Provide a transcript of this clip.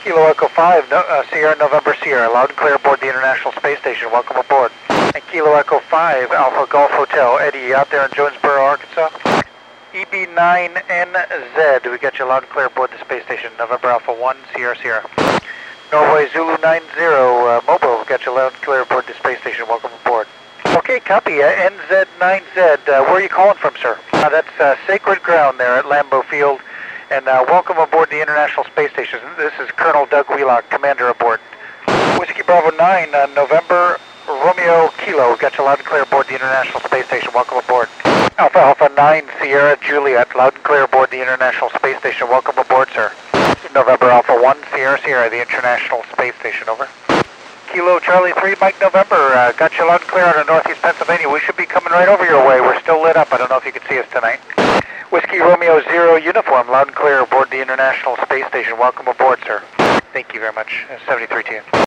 Kilo Echo 5, Sierra November Sierra, loud and clear aboard the International Space Station. Welcome aboard. And Kilo Echo 5, Alpha Golf Hotel. Eddie, you out there in Jonesboro, Arkansas? EB9NZ, we got you loud and clear aboard the space station. November Alpha 1, Sierra Sierra. Norway Zulu 90, Mobile, we got you loud and clear aboard the space station. Welcome aboard. Okay, copy, NZ9Z. Where are you calling from, sir? That's sacred ground there at Lambeau Field. And welcome aboard the International Space Station. This is Colonel Doug Wheelock, commander aboard. Whiskey Bravo 9, November Romeo Kilo. Got you loud and clear aboard the International Space Station. Welcome aboard. Alpha Alpha 9, Sierra Juliet. Loud and clear aboard the International Space Station. Welcome aboard, sir. November Alpha 1, Sierra Sierra, the International Space Station. Over. Kilo Charlie 3, Mike November. Got you loud and clear out of Northeast Pennsylvania. We should be coming right over your way. We're still lit up. I don't know if you can see us tonight. Whiskey Romeo 0 uniform, loud and clear aboard the International Space Station. Welcome aboard, sir. Thank you very much. 73 to you.